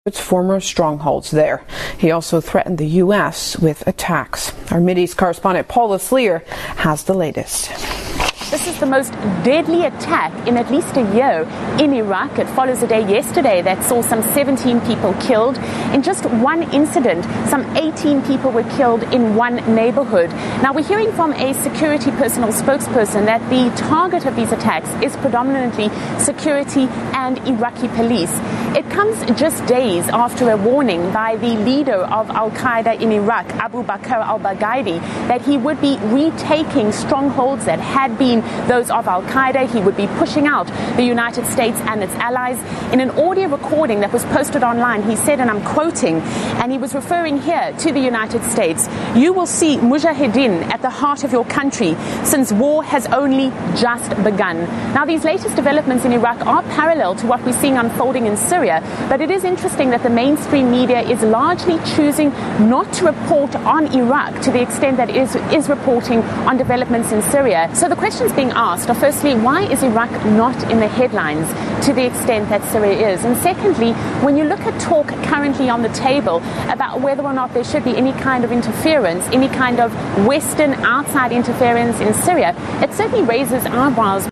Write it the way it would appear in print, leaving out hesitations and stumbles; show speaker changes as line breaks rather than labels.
its former strongholds there. He also threatened the U.S. with attacks. Our Mideast correspondent Paula Slier has the latest.
This is the most deadly attack in at least a year in Iraq. It follows a day yesterday that saw some 17 people killed. In just one incident, some 18 people were killed in one neighborhood. Now, we're hearing from a security personal spokesperson that the target of these attacks is predominantly security and Iraqi police. It comes just days after a warning by the leader of al-Qaeda in Iraq, Abu Bakr al-Baghdadi, that he would be retaking strongholds that had been those of al-Qaeda. He would be pushing out the United States and its allies. In an audio recording that was posted online, he said, and I'm quoting, and he was referring here to the United States, "You will see mujahideen at the heart of your country since war has only just begun." Now, these latest developments in Iraq are parallel to what we're seeing unfolding in Syria, but it is interesting that the mainstream media is largely choosing not to report on Iraq to the extent that it is reporting on developments in Syria. So the questions being asked are, firstly, why is Iraq not in the headlines to the extent that Syria is? And secondly, when you look at talk currently on the table about whether or not there should be any kind of interference, any kind of Western outside interference in Syria, it certainly raises eyebrows.